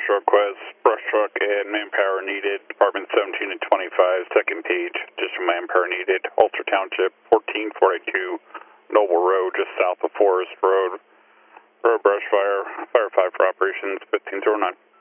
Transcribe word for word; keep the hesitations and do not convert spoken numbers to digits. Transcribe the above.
special request, brush truck and manpower needed, Department seventeen and twenty-five, second page, additional manpower needed, Alter Township, fourteen forty-two, Noble Road, just south of Forest Road, road brush fire, fire five for operations, fifteen oh nine.